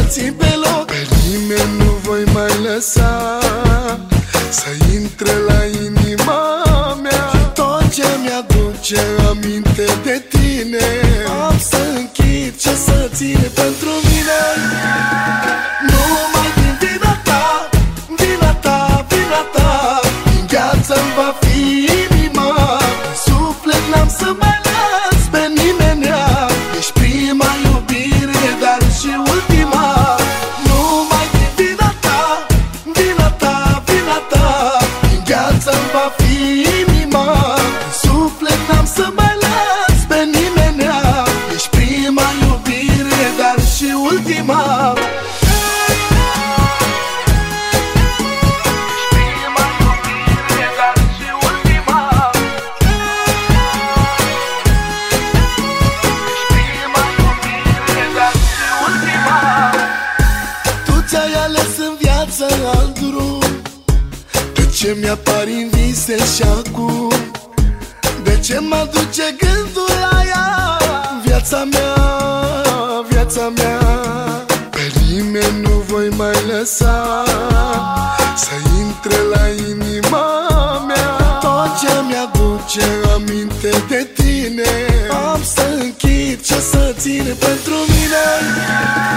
ții pe loc. Pe nimeni nu voi mai lăsa să intre la inima mea. Și tot ce mi-aduce aminte de tine am să închid ce să ține pentru mine. Nu mai din vina ta, vina ta, vina ta. Din gheață-mi va fi inima, în suflet n-am să mai las pe nimenea. Ești prima iubire, dar și ultima. Nu mai din vina ta, vina ta, vina ta. Din gheață-mi va fi inima, în suflet n-am să mai las pe nimenea. Ești prima iubire, dar și ultima. Alt drum, de ce mi-apar în vise și acum? De ce mă duce gândul la ea? Viața mea, viața mea. Pe nimeni nu voi mai lăsa să intre la inima mea. Tot ce mi-aduce aminte de tine am să închid ce să ține pentru mine.